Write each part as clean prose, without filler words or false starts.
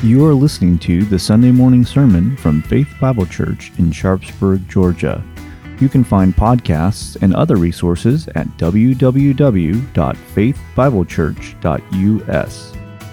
You are listening to the Sunday morning sermon from Faith Bible Church in Sharpsburg, Georgia. You can find podcasts and other resources at www.faithbiblechurch.us.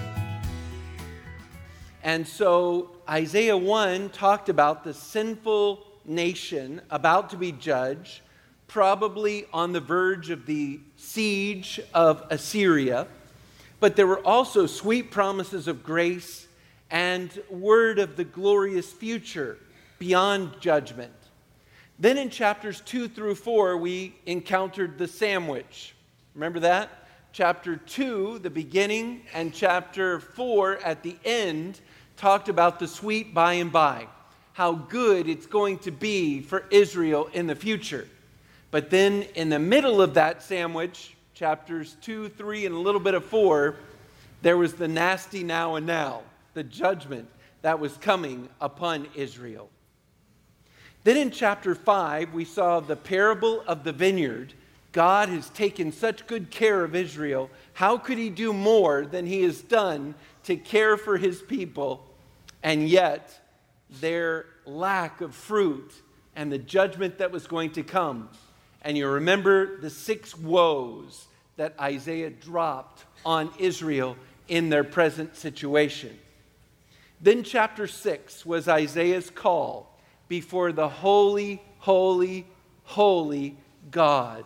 And so Isaiah 1 talked about the sinful nation about to be judged, probably on the verge of the siege of Assyria. But there were also sweet promises of grace and word of the glorious future beyond judgment. Then in chapters 2 through 4, we encountered the sandwich. Remember that? Chapter 2, the beginning, and chapter 4 at the end talked about the sweet by and by, how good it's going to be for Israel in the future. But then in the middle of that sandwich, chapters 2, 3, and a little bit of 4, there was the nasty now and now, the judgment that was coming upon Israel. Then in chapter 5, we saw the parable of the vineyard. God has taken such good care of Israel. How could he do more than he has done to care for his people? And yet, their lack of fruit and the judgment that was going to come. And you remember the 6 woes that Isaiah dropped on Israel in their present situation. Then chapter 6 was Isaiah's call before the holy, holy, holy God.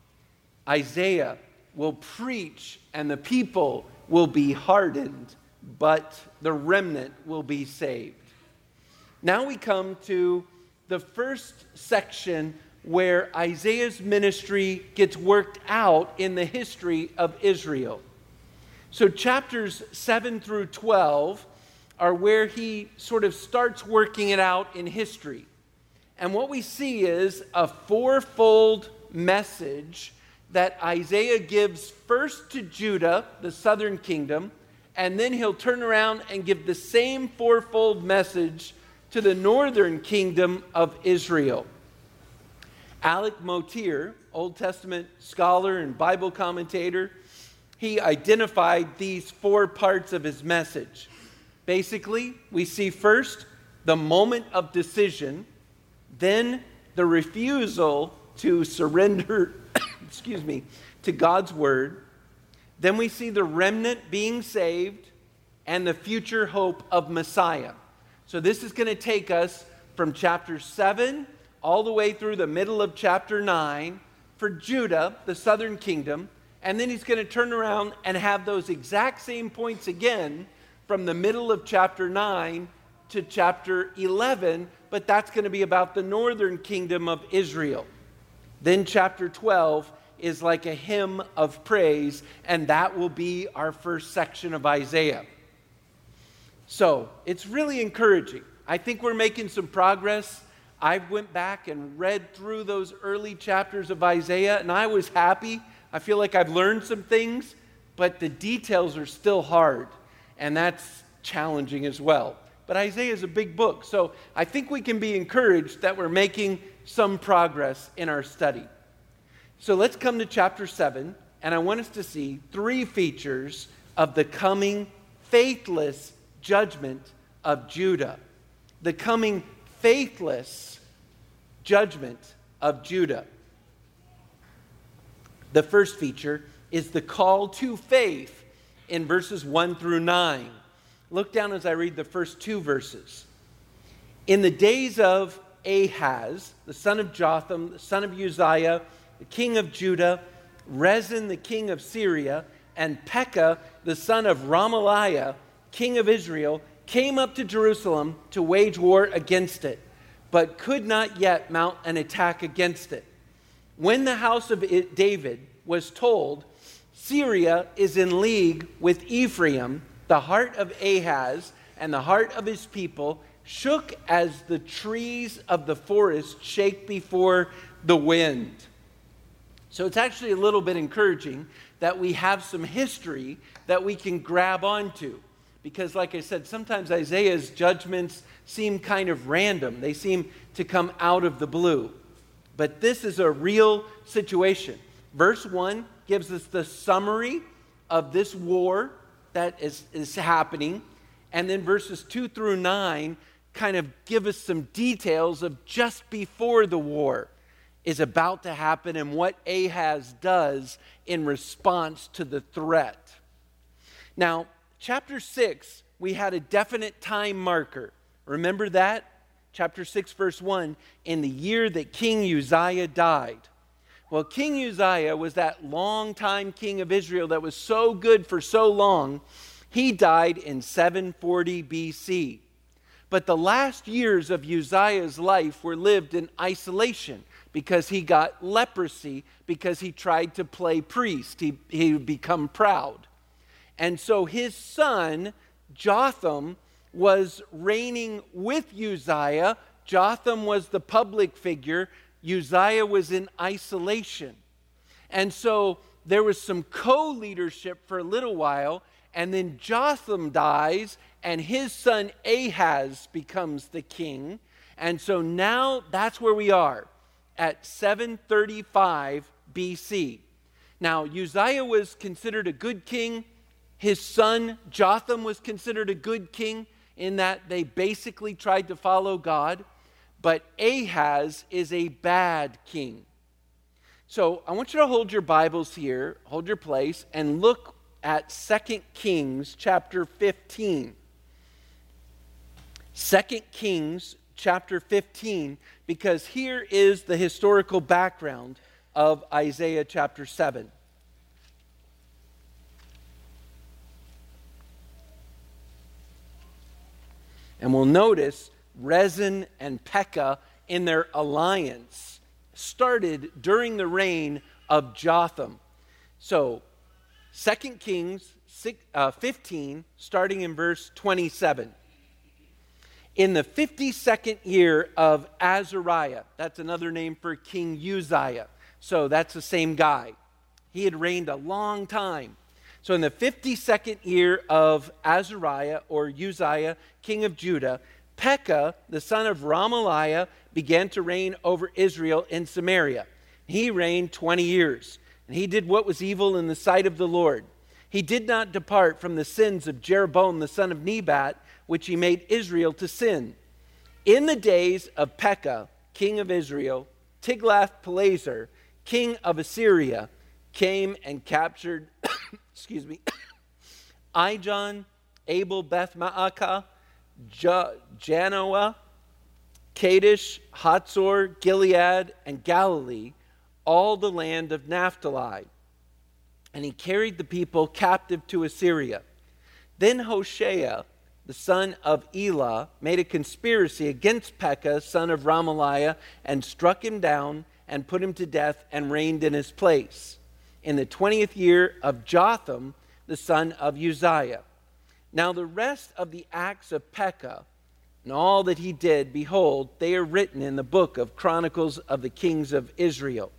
Isaiah will preach and the people will be hardened, but the remnant will be saved. Now we come to the first section where Isaiah's ministry gets worked out in the history of Israel. So chapters 7 through 12 are where he sort of starts working it out in history. And what we see is a fourfold message that Isaiah gives first to Judah, the southern kingdom, and then he'll turn around and give the same fourfold message to the northern kingdom of Israel. Alec Motyer, Old Testament scholar and Bible commentator, he identified these 4 parts of his message. Basically, we see first the moment of decision, then the refusal to surrender, to God's word. Then we see the remnant being saved and the future hope of Messiah. So this is going to take us from chapter 7 all the way through the middle of chapter 9 for Judah, the southern kingdom. And then he's going to turn around and have those exact same points again from the middle of chapter 9 to chapter 11, but that's going to be about the northern kingdom of Israel. Then chapter 12 is like a hymn of praise, and that will be our first section of Isaiah. So it's really encouraging. I think we're making some progress. I went back and read through those early chapters of Isaiah, and I was happy. I feel like I've learned some things, but the details are still hard. And that's challenging as well. But Isaiah is a big book, so I think we can be encouraged that we're making some progress in our study. So let's come to chapter 7, and I want us to see 3 features of the coming faithless judgment of Judah. The coming faithless judgment of Judah. The first feature is the call to faith in verses 1 through 9. Look down as I read the first 2 verses. In the days of Ahaz, the son of Jotham, the son of Uzziah, the king of Judah, Rezin, the king of Syria, and Pekah, the son of Ramaliah, king of Israel, came up to Jerusalem to wage war against it, but could not yet mount an attack against it. When the house of David was told, Syria is in league with Ephraim, the heart of Ahaz and the heart of his people shook as the trees of the forest shake before the wind. So it's actually a little bit encouraging that we have some history that we can grab onto. Because like I said, sometimes Isaiah's judgments seem kind of random. They seem to come out of the blue. But this is a real situation. Verse 1 gives us the summary of this war that is happening. And then verses 2 through 9 kind of give us some details of just before the war is about to happen and what Ahaz does in response to the threat. Now, chapter 6, we had a definite time marker. Remember that? Chapter 6, verse 1, in the year that King Uzziah died. Well, King Uzziah was that long-time king of Israel that was so good for so long. He died in 740 BC. But the last years of Uzziah's life were lived in isolation because he got leprosy, because he tried to play priest. He would become proud. And so his son, Jotham, was reigning with Uzziah. Jotham was the public figure. Uzziah was in isolation. And so there was some co-leadership for a little while, and then Jotham dies, and his son Ahaz becomes the king. And so now that's where we are, at 735 BC. Now, Uzziah was considered a good king. His son Jotham was considered a good king in that they basically tried to follow God. But Ahaz is a bad king. So I want you to hold your Bibles here, hold your place, and look at 2 Kings chapter 15. 2 Kings chapter 15, because here is the historical background of Isaiah chapter 7. And we'll notice Rezin and Pekah in their alliance started during the reign of Jotham. So 2 Kings 15, starting in verse 27. In the 52nd year of Azariah, that's another name for King Uzziah. So that's the same guy. He had reigned a long time. So in the 52nd year of Azariah, or Uzziah, king of Judah, Pekah, the son of Ramaliah, began to reign over Israel in Samaria. He reigned 20 years, and he did what was evil in the sight of the Lord. He did not depart from the sins of Jeroboam, the son of Nebat, which he made Israel to sin. In the days of Pekah, king of Israel, Tiglath-Pileser, king of Assyria, came and captured Ijon, Abel Beth Maacah, Janoah, Kadesh, Hatzor, Gilead, and Galilee, all the land of Naphtali. And he carried the people captive to Assyria. Then Hoshea, the son of Elah, made a conspiracy against Pekah, son of Ramaliah, and struck him down and put him to death and reigned in his place in the 20th year of Jotham, the son of Uzziah. Now the rest of the acts of Pekah and all that he did, behold, they are written in the book of Chronicles of the Kings of Israel.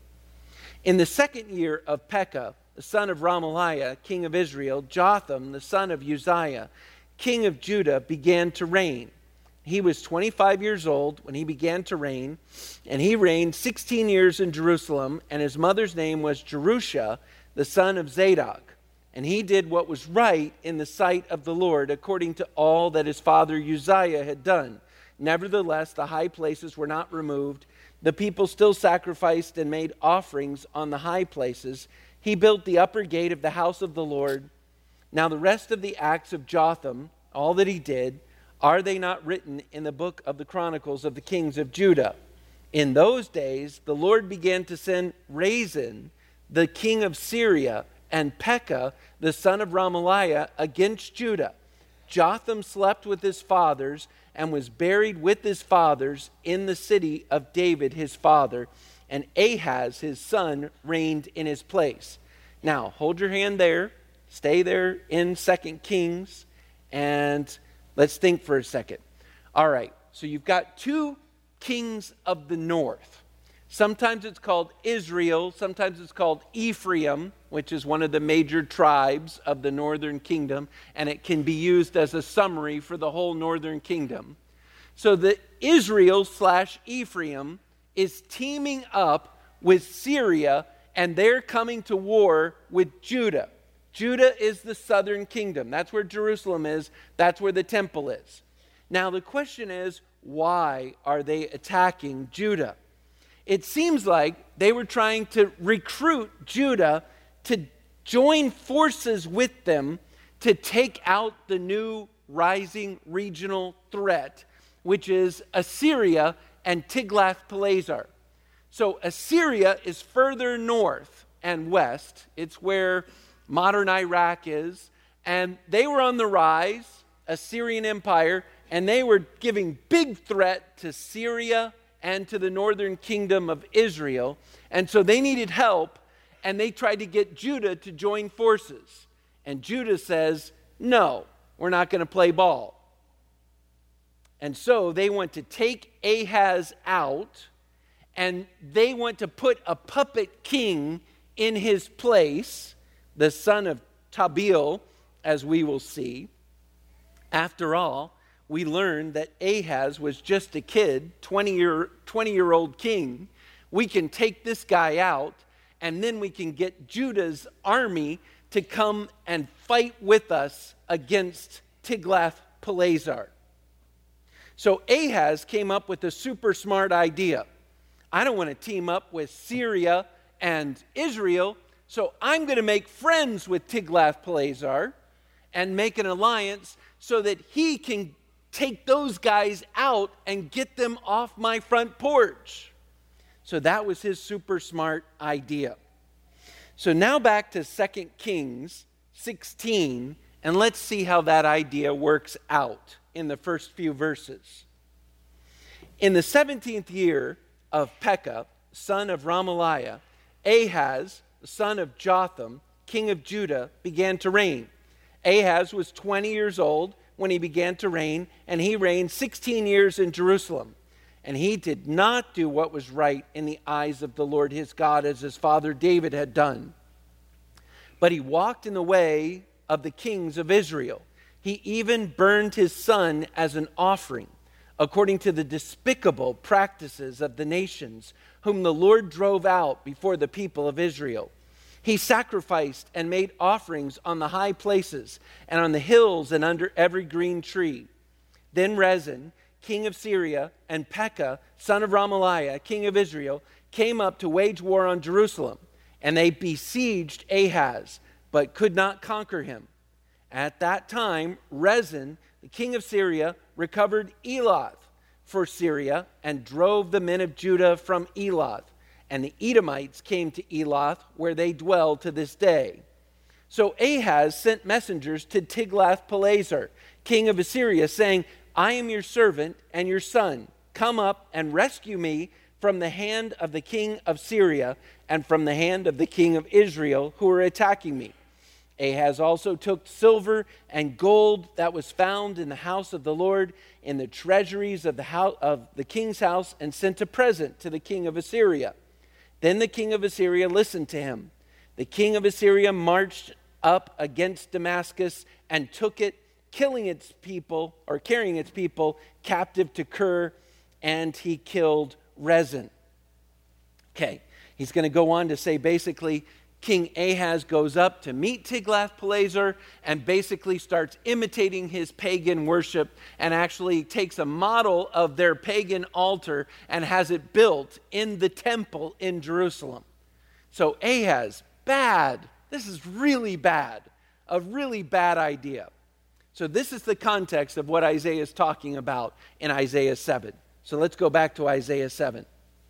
In the 2nd year of Pekah, the son of Ramaliah, king of Israel, Jotham, the son of Uzziah, king of Judah, began to reign. He was 25 years old when he began to reign, and he reigned 16 years in Jerusalem, and his mother's name was Jerusha, the son of Zadok. And he did what was right in the sight of the Lord, according to all that his father Uzziah had done. Nevertheless, the high places were not removed. The people still sacrificed and made offerings on the high places. He built the upper gate of the house of the Lord. Now the rest of the acts of Jotham, all that he did, are they not written in the book of the Chronicles of the Kings of Judah? In those days, the Lord began to send Rezin, the king of Syria, and Pekah, the son of Ramaliah, against Judah. Jotham slept with his fathers and was buried with his fathers in the city of David, his father, and Ahaz, his son, reigned in his place. Now, hold your hand there. Stay there in 2 Kings, and let's think for a second. All right, so you've got two kings of the north. Sometimes it's called Israel, sometimes it's called Ephraim, which is one of the major tribes of the northern kingdom, and it can be used as a summary for the whole northern kingdom. So the Israel/Ephraim is teaming up with Syria, and they're coming to war with Judah. Judah is the southern kingdom. That's where Jerusalem is. That's where the temple is. Now the question is, why are they attacking Judah? It seems like they were trying to recruit Judah to join forces with them to take out the new rising regional threat, which is Assyria and Tiglath-Pileser. So Assyria is further north and west. It's where modern Iraq is. And they were on the rise, Assyrian Empire, and they were giving big threat to Syria and to the northern kingdom of Israel. And so they needed help, and they tried to get Judah to join forces. And Judah says, no, we're not going to play ball. And so they want to take Ahaz out, and they want to put a puppet king in his place, the son of Tabeel, as we will see. After all, we learned that Ahaz was just a kid, 20-year-old king. We can take this guy out, and then we can get Judah's army to come and fight with us against Tiglath-Pileser. So Ahaz came up with a super smart idea. I don't want to team up with Syria and Israel, so I'm going to make friends with Tiglath-Pileser and make an alliance so that he can take those guys out and get them off my front porch. So that was his super smart idea. So now back to 2 Kings 16, and let's see how that idea works out in the first few verses. In the 17th year of Pekah, son of Ramaliah, Ahaz, son of Jotham, king of Judah, began to reign. Ahaz was 20 years old when he began to reign, and he reigned 16 years in Jerusalem. And he did not do what was right in the eyes of the Lord his God, as his father David had done. But he walked in the way of the kings of Israel. He even burned his son as an offering, according to the despicable practices of the nations, whom the Lord drove out before the people of Israel. He sacrificed and made offerings on the high places and on the hills and under every green tree. Then Rezin, king of Syria, and Pekah, son of Ramaliah, king of Israel, came up to wage war on Jerusalem, and they besieged Ahaz, but could not conquer him. At that time, Rezin, the king of Syria, recovered Elath for Syria and drove the men of Judah from Elath. And the Edomites came to Elath, where they dwell to this day. So Ahaz sent messengers to Tiglath-Pileser, king of Assyria, saying, I am your servant and your son. Come up and rescue me from the hand of the king of Syria and from the hand of the king of Israel, who are attacking me. Ahaz also took silver and gold that was found in the house of the Lord, in the treasuries of the king's house, and sent a present to the king of Assyria. Then the king of Assyria listened to him. The king of Assyria marched up against Damascus and took it, carrying its people captive to Kir, and he killed Rezin. Okay, he's going to go on to say basically, King Ahaz goes up to meet Tiglath-Pileser and basically starts imitating his pagan worship and actually takes a model of their pagan altar and has it built in the temple in Jerusalem. So Ahaz, bad. This is really bad. A really bad idea. So this is the context of what Isaiah is talking about in Isaiah 7. So let's go back to Isaiah 7.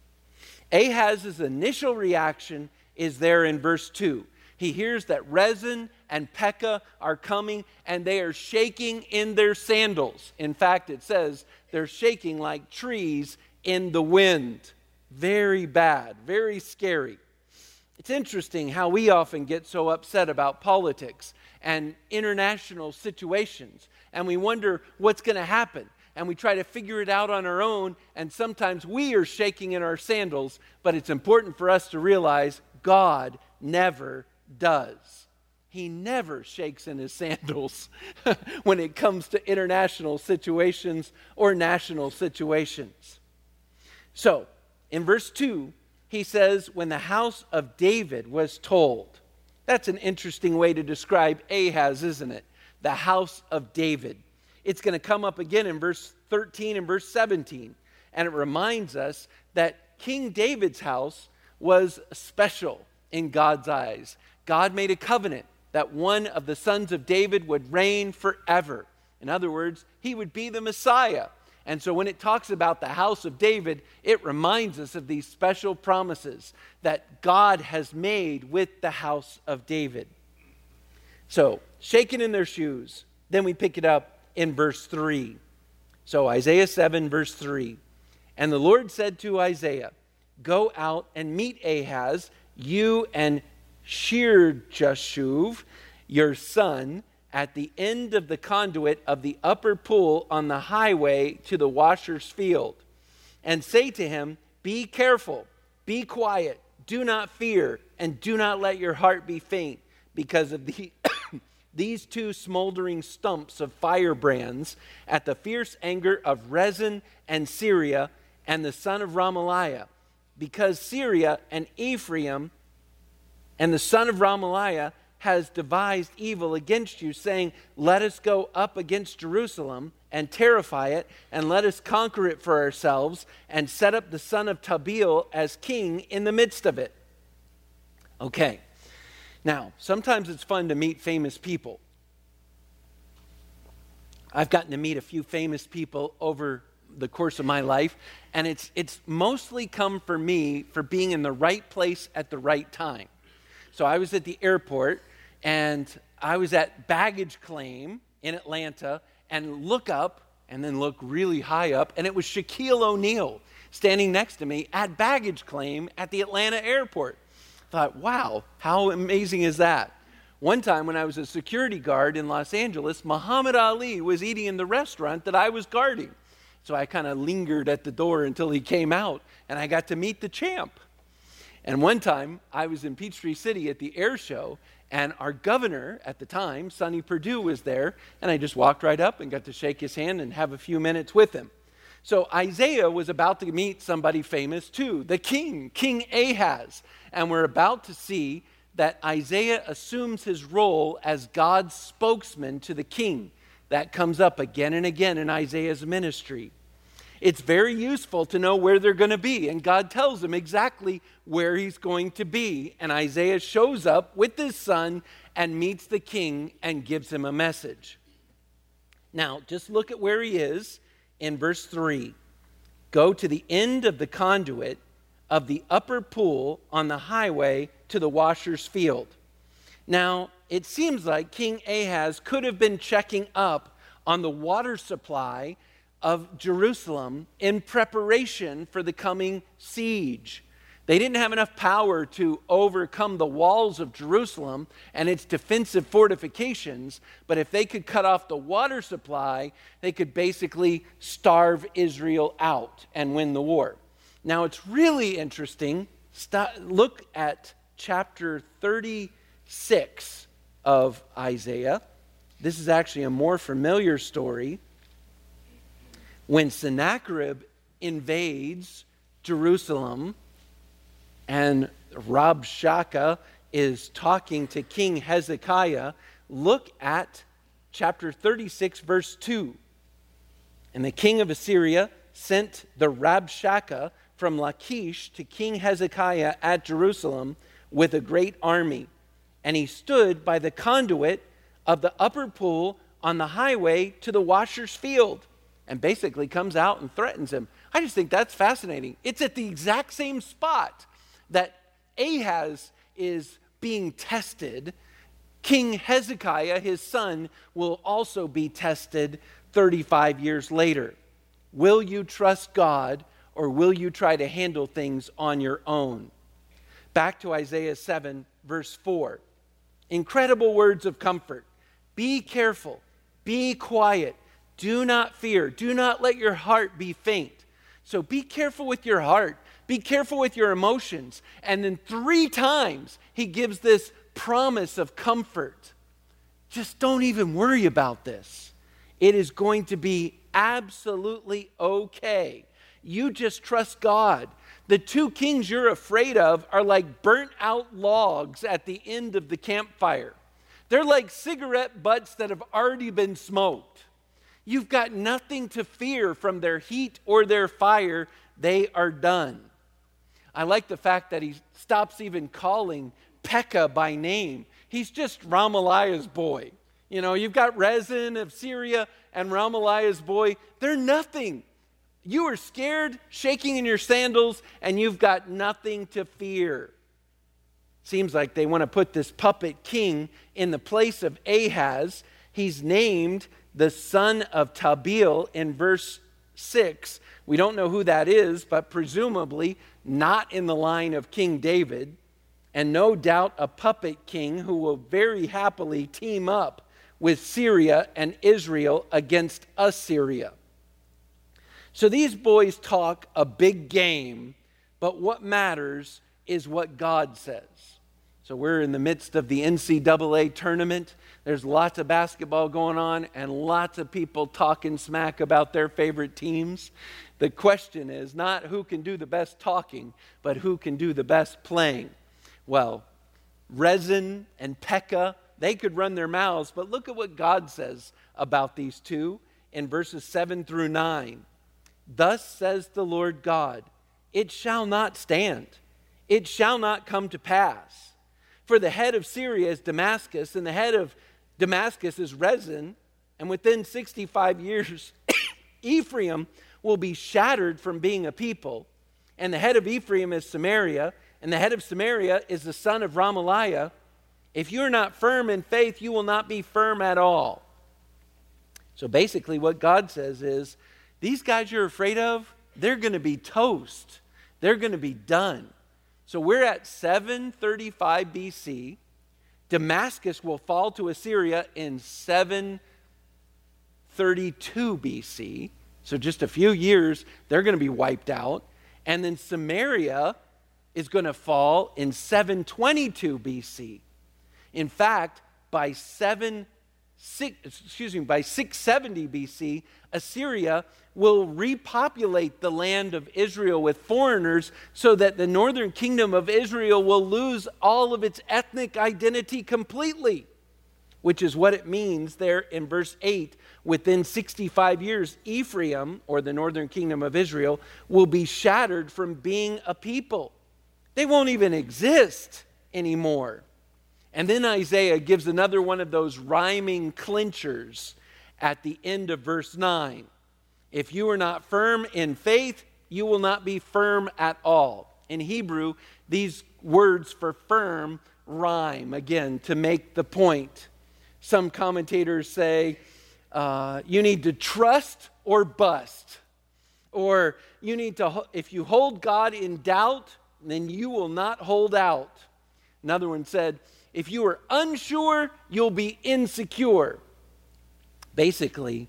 Ahaz's initial reaction is there in verse 2. He hears that Rezin and Pekah are coming, and they are shaking in their sandals. In fact, it says they're shaking like trees in the wind. Very bad, very scary. It's interesting how we often get so upset about politics and international situations, and we wonder what's going to happen. And we try to figure it out on our own, and sometimes we are shaking in our sandals, but it's important for us to realize God never does. He never shakes in his sandals when it comes to international situations or national situations. So, in verse 2, he says, when the house of David was told. That's an interesting way to describe Ahaz, isn't it? The house of David. It's going to come up again in verse 13 and verse 17. And it reminds us that King David's house was special in God's eyes. God made a covenant that one of the sons of David would reign forever. In other words, he would be the Messiah. And so when it talks about the house of David, it reminds us of these special promises that God has made with the house of David. So, shaken in their shoes. Then we pick it up in verse 3. So Isaiah 7, verse 3. And the Lord said to Isaiah, go out and meet Ahaz, you and Shear-Jashuv, your son, at the end of the conduit of the upper pool on the highway to the washer's field. And say to him, be careful, be quiet, do not fear, and do not let your heart be faint, because of these two smoldering stumps of firebrands at the fierce anger of Rezin and Syria and the son of Ramaliah. Because Syria and Ephraim and the son of Ramaliah has devised evil against you, saying, let us go up against Jerusalem and terrify it, and let us conquer it for ourselves, and set up the son of Tabeel as king in the midst of it. Okay, now, sometimes it's fun to meet famous people. I've gotten to meet a few famous people over the course of my life, and it's mostly come for me for being in the right place at the right time. So I was at the airport, and I was at baggage claim in Atlanta, and look up, and then look really high up, and it was Shaquille O'Neal standing next to me at baggage claim at the Atlanta airport. I thought, wow, how amazing is that? One time when I was a security guard in Los Angeles, Muhammad Ali was eating in the restaurant that I was guarding. So I kind of lingered at the door until he came out, and I got to meet the champ. And one time, I was in Peachtree City at the air show, and our governor at the time, Sonny Perdue, was there, and I just walked right up and got to shake his hand and have a few minutes with him. So Isaiah was about to meet somebody famous too, the king, King Ahaz. And we're about to see that Isaiah assumes his role as God's spokesman to the king. That comes up again and again in Isaiah's ministry. It's very useful to know where they're going to be, and God tells him exactly where he's going to be. And Isaiah shows up with his son and meets the king and gives him a message. Now, just look at where he is in verse 3. Go to the end of the conduit of the upper pool on the highway to the washer's field. Now, it seems like King Ahaz could have been checking up on the water supply of Jerusalem in preparation for the coming siege. They didn't have enough power to overcome the walls of Jerusalem and its defensive fortifications, but if they could cut off the water supply, they could basically starve Israel out and win the war. Now, it's really interesting. Look at chapter 36 of Isaiah. This is actually a more familiar story. When Sennacherib invades Jerusalem and Rabshakeh is talking to King Hezekiah, look at chapter 36, verse 2. And the king of Assyria sent the Rabshakeh from Lachish to King Hezekiah at Jerusalem with a great army. And he stood by the conduit of the upper pool on the highway to the washer's field, and basically comes out and threatens him. I just think that's fascinating. It's at the exact same spot that Ahaz is being tested. King Hezekiah, his son, will also be tested 35 years later. Will you trust God, or will you try to handle things on your own? Back to Isaiah 7, verse 4. Incredible words of comfort. Be careful, be quiet, do not fear, do not let your heart be faint. So be careful with your heart, be careful with your emotions. And then 3 times he gives this promise of comfort. Just don't even worry about this. It is going to be absolutely okay. You just trust God. The two kings you're afraid of are like burnt out logs at the end of the campfire. They're like cigarette butts that have already been smoked. You've got nothing to fear from their heat or their fire. They are done. I like the fact that he stops even calling Pekah by name. He's just Ramaliah's boy. You know, you've got Rezin of Syria and Ramaliah's boy. They're nothing. You are scared, shaking in your sandals, and you've got nothing to fear. Seems like they want to put this puppet king in the place of Ahaz. He's named the son of Tabeel in verse 6. We don't know who that is, but presumably not in the line of King David, and no doubt a puppet king who will very happily team up with Syria and Israel against Assyria. So these boys talk a big game, but what matters is what God says. So we're in the midst of the NCAA tournament. There's lots of basketball going on and lots of people talking smack about their favorite teams. The question is not who can do the best talking, but who can do the best playing. Well, Rezin and Pekah, they could run their mouths, but look at what God says about these two in verses 7 through 9. Thus says the Lord God, it shall not stand, it shall not come to pass. For the head of Syria is Damascus, and the head of Damascus is Rezin, and within 65 years, Ephraim will be shattered from being a people, and the head of Ephraim is Samaria, and the head of Samaria is the son of Ramaliah. If you are not firm in faith, you will not be firm at all. So basically what God says is, these guys you're afraid of, they're going to be toast. They're going to be done. So we're at 735 BC. Damascus will fall to Assyria in 732 BC. So just a few years, they're going to be wiped out. And then Samaria is going to fall in 722 BC. In fact, by 670 BC, Assyria will repopulate the land of Israel with foreigners so that the northern kingdom of Israel will lose all of its ethnic identity completely, which is what it means there in verse 8. Within 65 years, Ephraim, or the northern kingdom of Israel, will be shattered from being a people. They won't even exist anymore. And then Isaiah gives another one of those rhyming clinchers at the end of verse 9. If you are not firm in faith, you will not be firm at all. In Hebrew, these words for firm rhyme, again, to make the point. Some commentators say, you need to trust or bust. Or you need to, if you hold God in doubt, then you will not hold out. Another one said, if you are unsure, you'll be insecure. Basically,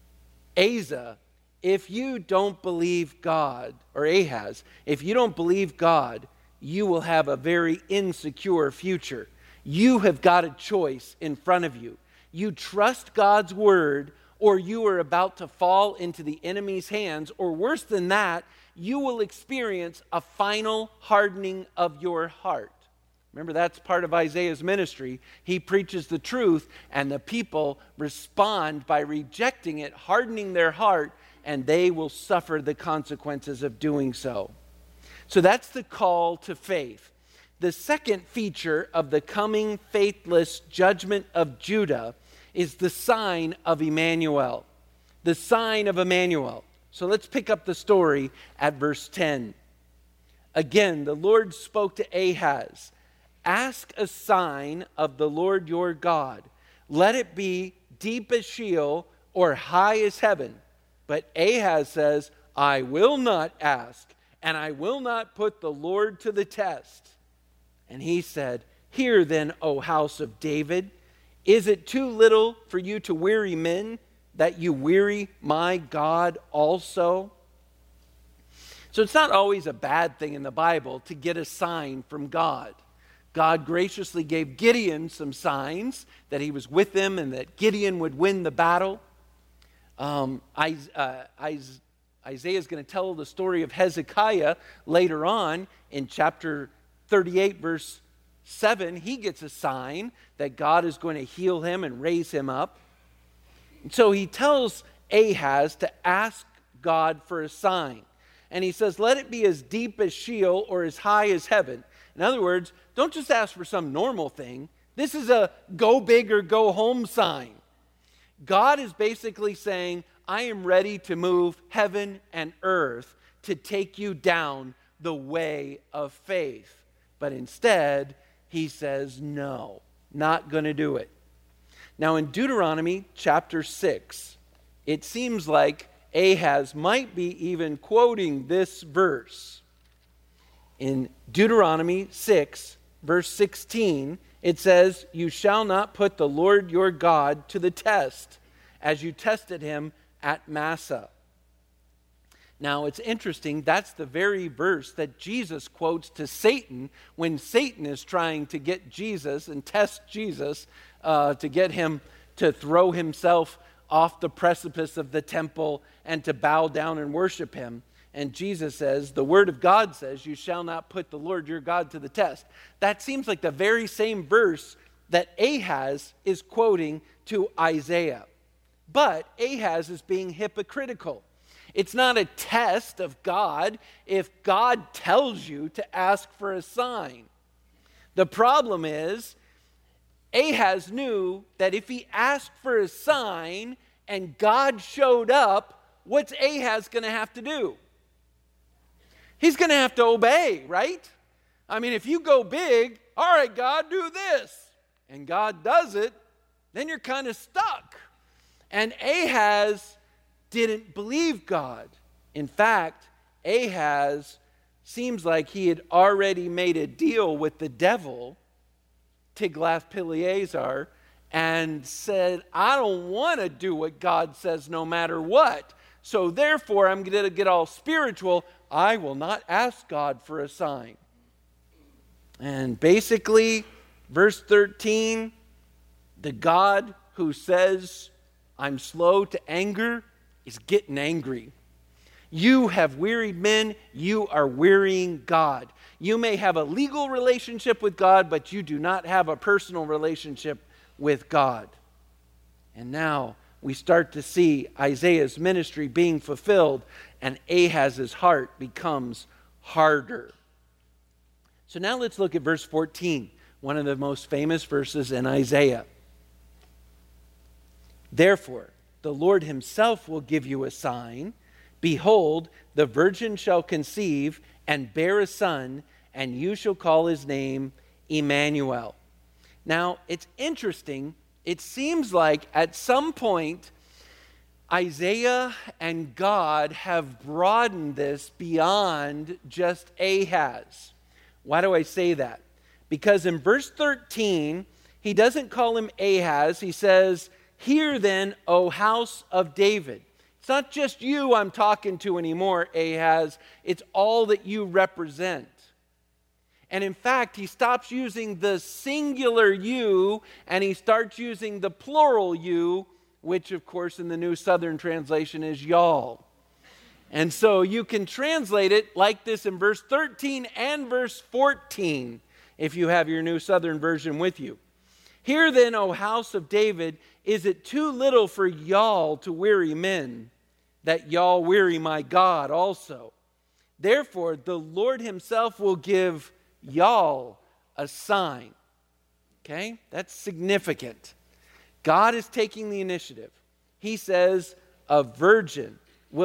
Asa, if you don't believe God, or Ahaz, if you don't believe God, you will have a very insecure future. You have got a choice in front of you. You trust God's word, or you are about to fall into the enemy's hands, or worse than that, you will experience a final hardening of your heart. Remember, that's part of Isaiah's ministry. He preaches the truth, and the people respond by rejecting it, hardening their heart, and they will suffer the consequences of doing so. So that's the call to faith. The second feature of the coming faithless judgment of Judah is the sign of Emmanuel. The sign of Emmanuel. So let's pick up the story at verse 10. Again, the Lord spoke to Ahaz. Ask a sign of the Lord your God. Let it be deep as Sheol or high as heaven. But Ahaz says, I will not ask, and I will not put the Lord to the test. And he said, Hear then, O house of David, is it too little for you to weary men, that you weary my God also? So it's not always a bad thing in the Bible to get a sign from God. God graciously gave Gideon some signs that he was with him and that Gideon would win the battle. Isaiah Isaiah is going to tell the story of Hezekiah later on in chapter 38, verse 7. He gets a sign that God is going to heal him and raise him up. And so he tells Ahaz to ask God for a sign. And he says, let it be as deep as Sheol or as high as heaven. In other words, don't just ask for some normal thing. This is a go big or go home sign. God is basically saying, I am ready to move heaven and earth to take you down the way of faith. But instead, he says, no, not going to do it. Now in Deuteronomy chapter 6, it seems like Ahaz might be even quoting this verse. In Deuteronomy 6, verse 16, it says, you shall not put the Lord your God to the test, as you tested him at Massah. Now it's interesting, that's the very verse that Jesus quotes to Satan when Satan is trying to get Jesus and test Jesus to get him to throw himself off the precipice of the temple and to bow down and worship him. And Jesus says, the word of God says, you shall not put the Lord your God to the test. That seems like the very same verse that Ahaz is quoting to Isaiah. But Ahaz is being hypocritical. It's not a test of God if God tells you to ask for a sign. The problem is, Ahaz knew that if he asked for a sign and God showed up, what's Ahaz going to have to do? He's going to have to obey, right? I mean, if you go big, all right, God, do this, and God does it, then you're kind of stuck. And Ahaz didn't believe God. In fact, Ahaz seems like he had already made a deal with the devil, Tiglath-Pileser, and said, I don't want to do what God says no matter what. So therefore, I'm going to get all spiritual. I will not ask God for a sign. And basically, verse 13, the God who says, I'm slow to anger, is getting angry. You have wearied men, you are wearying God. You may have a legal relationship with God, but you do not have a personal relationship with God. And now we start to see Isaiah's ministry being fulfilled, and Ahaz's heart becomes harder. So now let's look at verse 14, one of the most famous verses in Isaiah. Therefore, the Lord himself will give you a sign. Behold, the virgin shall conceive and bear a son, and you shall call his name Emmanuel. Now, it's interesting. It seems like at some point, Isaiah and God have broadened this beyond just Ahaz. Why do I say that? Because in verse 13, he doesn't call him Ahaz. He says, hear then, O house of David. It's not just you I'm talking to anymore, Ahaz. It's all that you represent. And in fact, he stops using the singular you and he starts using the plural you, which of course in the New Southern Translation is y'all. And so you can translate it like this in verse 13 and verse 14 if you have your New Southern Version with you. Hear then, O house of David, is it too little for y'all to weary men, that y'all weary my God also? Therefore, the Lord himself will give y'all a sign. Okay? That's significant. God is taking the initiative. He says, a virgin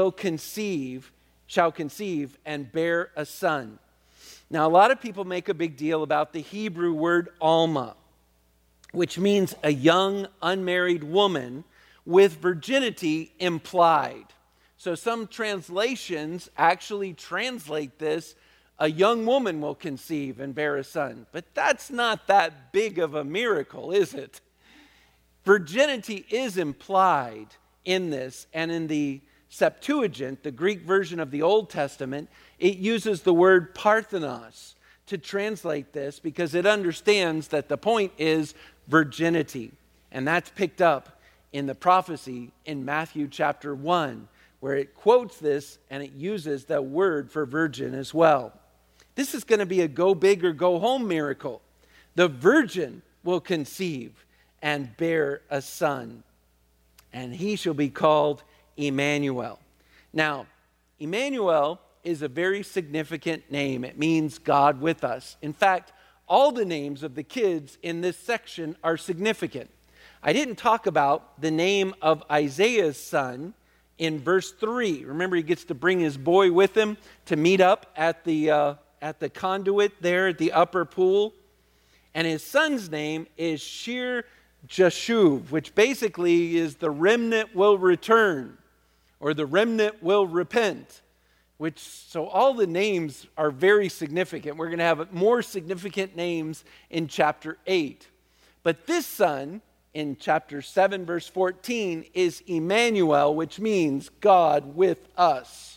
shall conceive and bear a son. Now, a lot of people make a big deal about the Hebrew word alma, which means a young, unmarried woman with virginity implied. So some translations actually translate this, a young woman will conceive and bear a son. But that's not that big of a miracle, is it? Virginity is implied in this, and in the Septuagint, the Greek version of the Old Testament, it uses the word parthenos to translate this because it understands that the point is virginity. And that's picked up in the prophecy in Matthew chapter 1, where it quotes this and it uses the word for virgin as well. This is going to be a go big or go home miracle. The virgin will conceive and bear a son, and he shall be called Emmanuel. Now, Emmanuel is a very significant name. It means God with us. In fact, all the names of the kids in this section are significant. I didn't talk about the name of Isaiah's son in verse 3. Remember, he gets to bring his boy with him to meet up at the conduit there at the upper pool. And his son's name is Shear Jashuv, which basically is the remnant will return, or the remnant will repent. So all the names are very significant. We're going to have more significant names in chapter 8. But this son, in chapter 7, verse 14, is Emmanuel, which means God with us.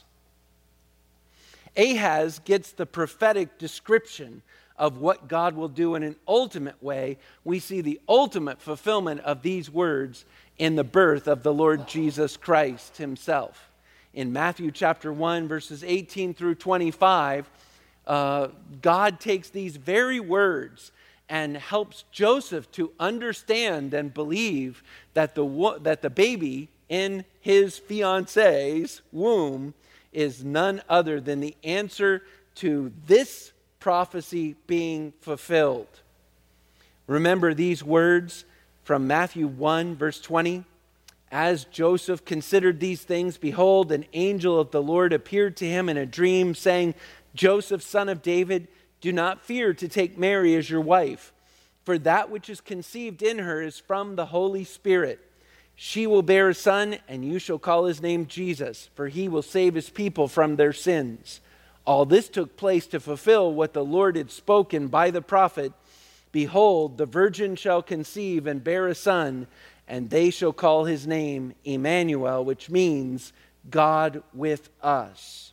Ahaz gets the prophetic description of what God will do in an ultimate way. We see the ultimate fulfillment of these words in the birth of the Lord Jesus Christ himself. In Matthew chapter 1, verses 18 through 25, God takes these very words and helps Joseph to understand and believe that the baby in his fiance's womb is none other than the answer to this prophecy being fulfilled. Remember these words from Matthew 1, verse 20. As Joseph considered these things, behold, an angel of the Lord appeared to him in a dream, saying, Joseph, son of David, do not fear to take Mary as your wife, for that which is conceived in her is from the Holy Spirit. She will bear a son, and you shall call his name Jesus, for he will save his people from their sins. All this took place to fulfill what the Lord had spoken by the prophet. Behold, the virgin shall conceive and bear a son, and they shall call his name Emmanuel, which means God with us.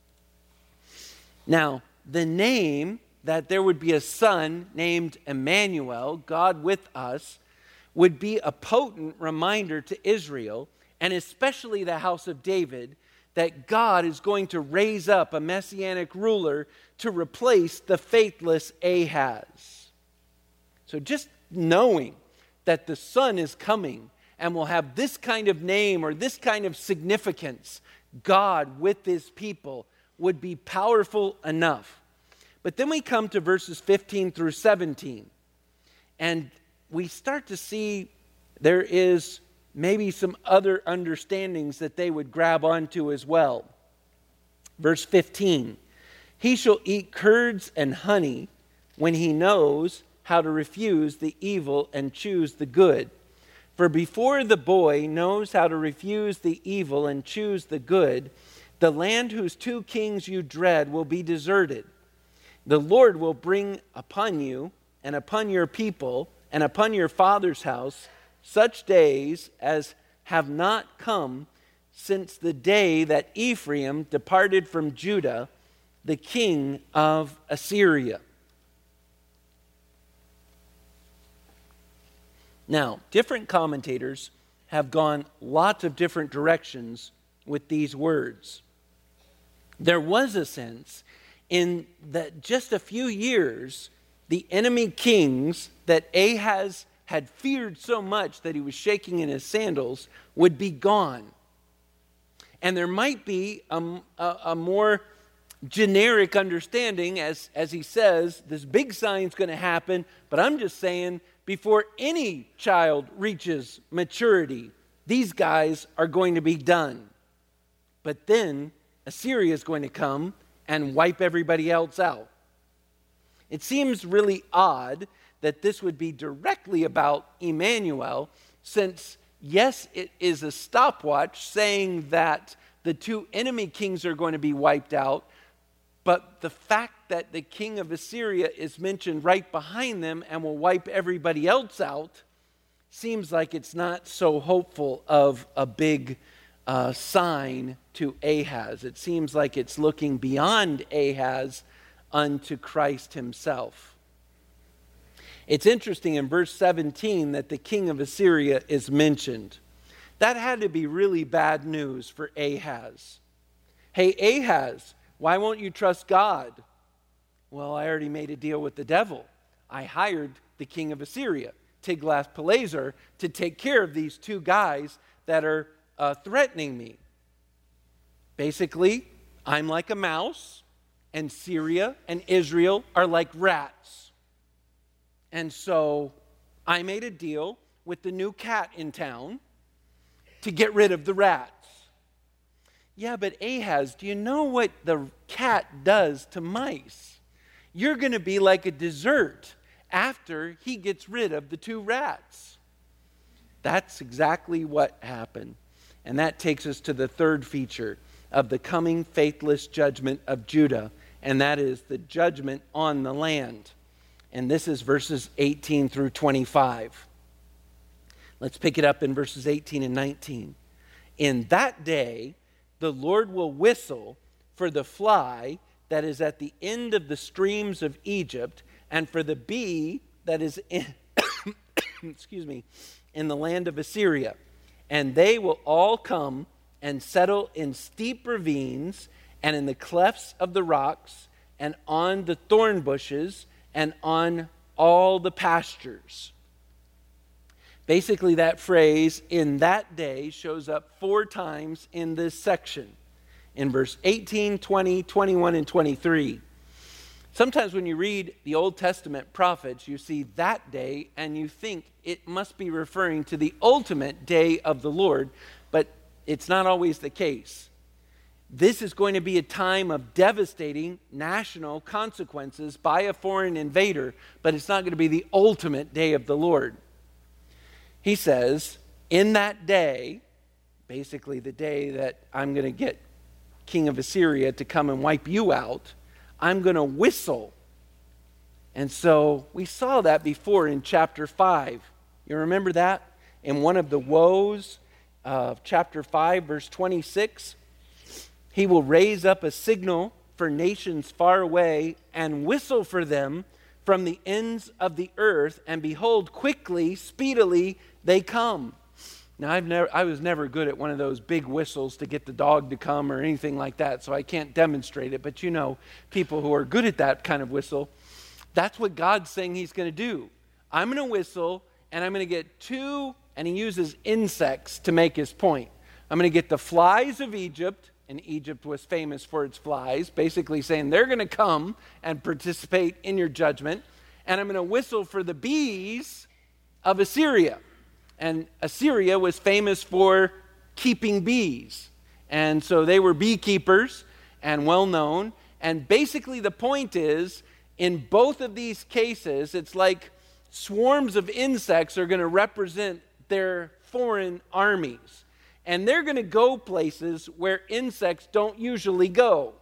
Now, the name that there would be a son named Emmanuel, God with us, would be a potent reminder to Israel, and especially the house of David, that God is going to raise up a messianic ruler to replace the faithless Ahaz. So just knowing that the son is coming and will have this kind of name or this kind of significance, God with his people, would be powerful enough. But then we come to verses 15 through 17, and we start to see there is maybe some other understandings that they would grab onto as well. Verse 15, he shall eat curds and honey when he knows how to refuse the evil and choose the good. For before the boy knows how to refuse the evil and choose the good, the land whose two kings you dread will be deserted. The Lord will bring upon you and upon your people and upon your father's house such days as have not come since the day that Ephraim departed from Judah, the king of Assyria. Now, different commentators have gone lots of different directions with these words. There was a sense in that just a few years, the enemy kings that Ahaz had feared so much that he was shaking in his sandals would be gone. And there might be a more generic understanding, as he says, this big sign's going to happen, but I'm just saying, before any child reaches maturity, these guys are going to be done. But then Assyria is going to come and wipe everybody else out. It seems really odd that this would be directly about Emmanuel, since, yes, it is a stopwatch saying that the two enemy kings are going to be wiped out, but the fact that the king of Assyria is mentioned right behind them and will wipe everybody else out seems like it's not so hopeful of a big sign to Ahaz. It seems like it's looking beyond Ahaz unto Christ himself. It's interesting in verse 17 that the king of Assyria is mentioned. That had to be really bad news for Ahaz. Hey, Ahaz, why won't you trust God? Well, I already made a deal with the devil. I hired the king of Assyria, Tiglath-Pileser, to take care of these two guys that are threatening me. Basically, I'm like a mouse, and Syria and Israel are like rats. And so I made a deal with the new cat in town to get rid of the rats. Yeah, but Ahaz, do you know what the cat does to mice? You're going to be like a dessert after he gets rid of the two rats. That's exactly what happened. And that takes us to the third feature of the coming faithless judgment of Judah, and that is the judgment on the land. And this is verses 18 through 25. Let's pick it up in verses 18 and 19. In that day, the Lord will whistle for the fly that is at the end of the streams of Egypt, and for the bee that is in, in the land of Assyria. And they will all come and settle in steep ravines and in the clefts of the rocks and on the thorn bushes and on all the pastures. Basically, that phrase, in that day, shows up 4 times in this section. In verse 18, 20, 21, and 23. Sometimes when you read the Old Testament prophets, you see that day and you think it must be referring to the ultimate day of the Lord, but it's not always the case. This is going to be a time of devastating national consequences by a foreign invader, but it's not going to be the ultimate day of the Lord. He says, in that day, basically the day that I'm going to get king of Assyria to come and wipe you out, I'm going to whistle. And so we saw that before in chapter 5. You remember that? In one of the woes of chapter 5, verse 26, he will raise up a signal for nations far away and whistle for them from the ends of the earth, and behold, quickly, speedily, they come. Now, I was never good at one of those big whistles to get the dog to come or anything like that, so I can't demonstrate it. But you know, people who are good at that kind of whistle, that's what God's saying he's going to do. I'm going to whistle, and I'm going to get 2, and he uses insects to make his point. I'm going to get the flies of Egypt, and Egypt was famous for its flies, basically saying they're going to come and participate in your judgment. And I'm going to whistle for the bees of Assyria. And Assyria was famous for keeping bees. And so they were beekeepers and well known. And basically the point is, in both of these cases, it's like swarms of insects are going to represent their foreign armies. And they're going to go places where insects don't usually go.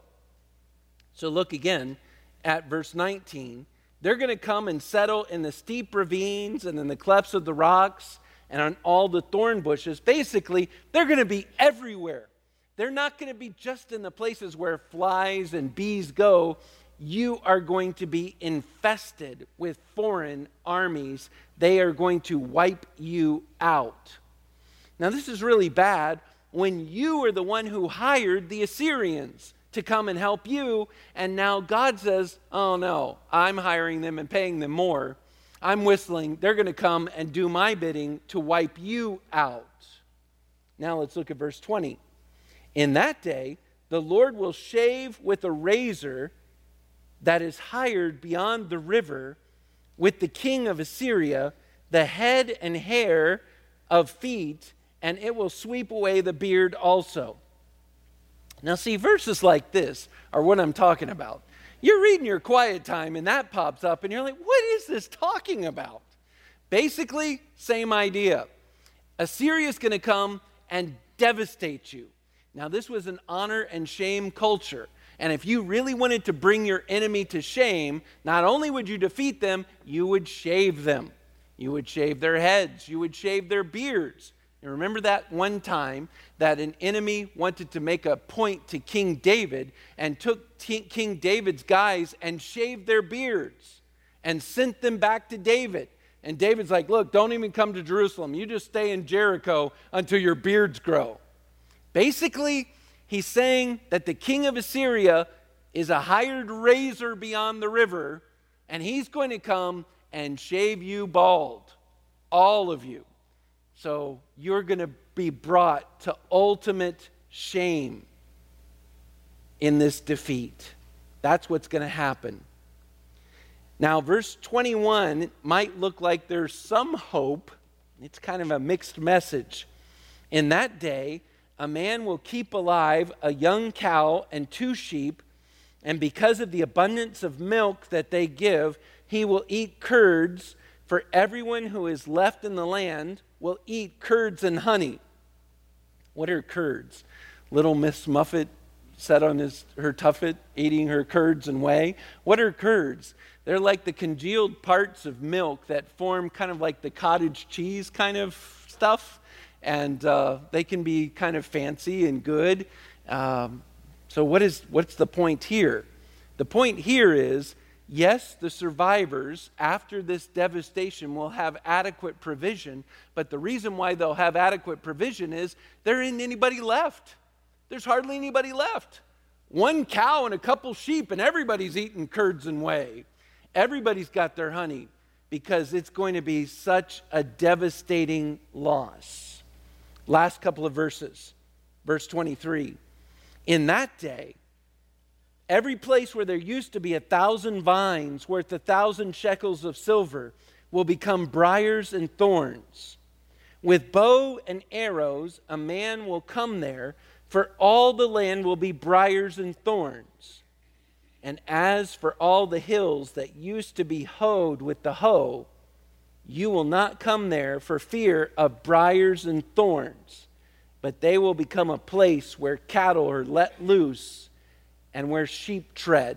So look again at verse 19. They're going to come and settle in the steep ravines and in the clefts of the rocks and on all the thorn bushes. Basically, they're going to be everywhere. They're not going to be just in the places where flies and bees go. You are going to be infested with foreign armies. They are going to wipe you out. Now, this is really bad when you are the one who hired the Assyrians to come and help you, and now God says, oh no, I'm hiring them and paying them more. I'm whistling. They're going to come and do my bidding to wipe you out. Now let's look at verse 20. In that day, the Lord will shave with a razor that is hired beyond the river with the king of Assyria the head and hair of feet, and it will sweep away the beard also. Now see, verses like this are what I'm talking about. You're reading your quiet time and that pops up and you're like, what is this talking about? Basically, same idea. Assyria's going to come and devastate you. Now this was an honor and shame culture. And if you really wanted to bring your enemy to shame, not only would you defeat them, you would shave them. You would shave their heads. You would shave their beards. You remember that one time that an enemy wanted to make a point to King David and took King David's guys and shaved their beards and sent them back to David. And David's like, look, don't even come to Jerusalem. You just stay in Jericho until your beards grow. Basically, he's saying that the king of Assyria is a hired razor beyond the river, and he's going to come and shave you bald, all of you. So you're going to be brought to ultimate shame in this defeat. That's what's going to happen. Now, verse 21 might look like there's some hope. It's kind of a mixed message. In that day, a man will keep alive a young cow and 2 sheep, and because of the abundance of milk that they give, he will eat curds, for everyone who is left in the land will eat curds and honey. What are curds? Little Miss Muffet sat on her tuffet, eating her curds and whey. What are curds? They're like the congealed parts of milk that form kind of like the cottage cheese kind of stuff. And they can be kind of fancy and good. So what's the point here? The point here is, yes, the survivors after this devastation will have adequate provision, but the reason why they'll have adequate provision is there isn't anybody left. There's hardly anybody left. 1 cow and a couple sheep, and everybody's eating curds and whey. Everybody's got their honey, because it's going to be such a devastating loss. Last couple of verses. Verse 23. In that day, every place where there used to be 1,000 vines worth 1,000 shekels of silver will become briars and thorns. With bow and arrows, a man will come there, for all the land will be briars and thorns. And as for all the hills that used to be hoed with the hoe, you will not come there for fear of briars and thorns, but they will become a place where cattle are let loose and where sheep tread.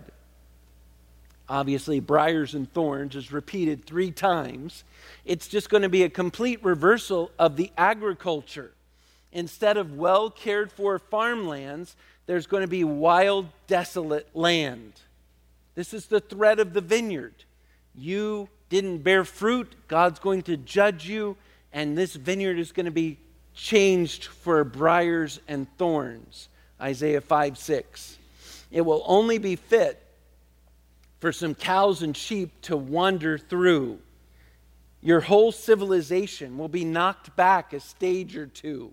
Obviously, briars and thorns is repeated 3 times. It's just going to be a complete reversal of the agriculture. Instead of well cared for farmlands, there's going to be wild, desolate land. This is the threat of the vineyard. You didn't bear fruit, God's going to judge you, and this vineyard is going to be changed for briars and thorns. Isaiah 5:6. It will only be fit for some cows and sheep to wander through. Your whole civilization will be knocked back a stage or 2.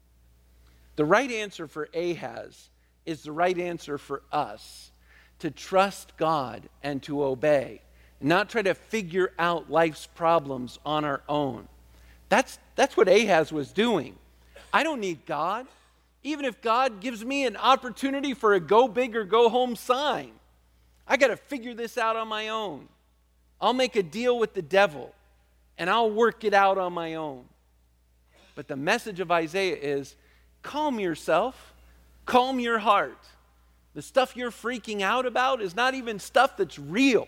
The right answer for Ahaz is the right answer for us, to trust God and to obey, not try to figure out life's problems on our own. That's what Ahaz was doing. I don't need God. Even if God gives me an opportunity for a go big or go home sign, I got to figure this out on my own. I'll make a deal with the devil and I'll work it out on my own. But the message of Isaiah is, calm yourself, calm your heart. The stuff you're freaking out about is not even stuff that's real.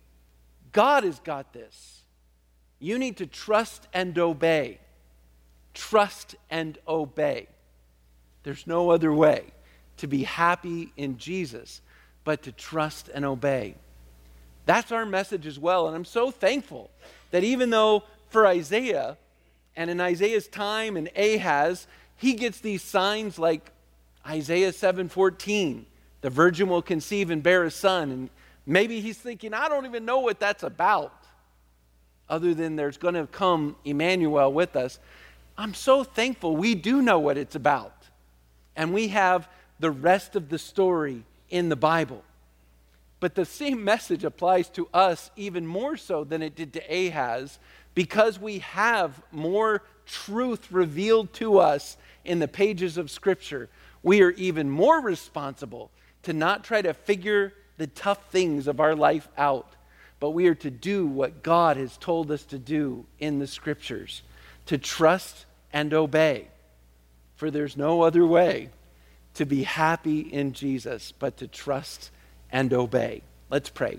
God has got this. You need to trust and obey. Trust and obey. There's no other way to be happy in Jesus but to trust and obey. That's our message as well. And I'm so thankful that even though for Isaiah, and in Isaiah's time and Ahaz, he gets these signs like Isaiah 7:14. The virgin will conceive and bear a son. And maybe he's thinking, I don't even know what that's about, other than there's going to come Emmanuel with us. I'm so thankful we do know what it's about. And we have the rest of the story in the Bible. But the same message applies to us even more so than it did to Ahaz, because we have more truth revealed to us in the pages of Scripture. We are even more responsible to not try to figure the tough things of our life out, but we are to do what God has told us to do in the Scriptures, to trust and obey. For there's no other way to be happy in Jesus but to trust and obey. Let's pray.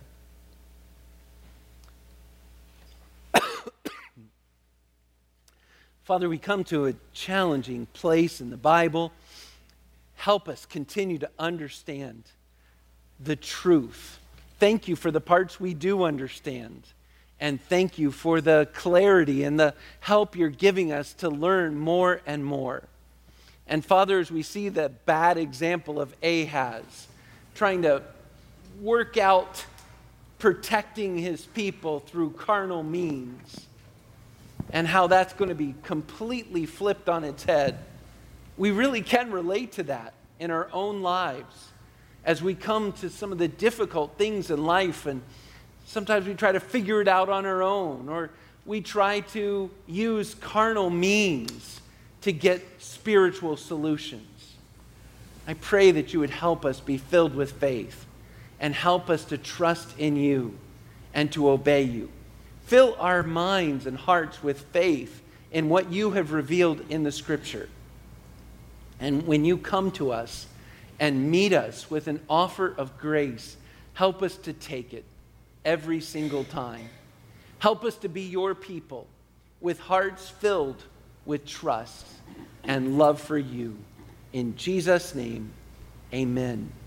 Father, we come to a challenging place in the Bible. Help us continue to understand the truth. Thank you for the parts we do understand. And thank you for the clarity and the help you're giving us to learn more and more. And Father, as we see the bad example of Ahaz trying to work out protecting his people through carnal means, and how that's going to be completely flipped on its head, we really can relate to that in our own lives as we come to some of the difficult things in life, and sometimes we try to figure it out on our own, or we try to use carnal means to get spiritual solutions. I pray that you would help us be filled with faith and help us to trust in you and to obey you. Fill our minds and hearts with faith in what you have revealed in the Scripture. And when you come to us and meet us with an offer of grace, help us to take it every single time. Help us to be your people with hearts filled with trust and love for you. In Jesus' name, amen.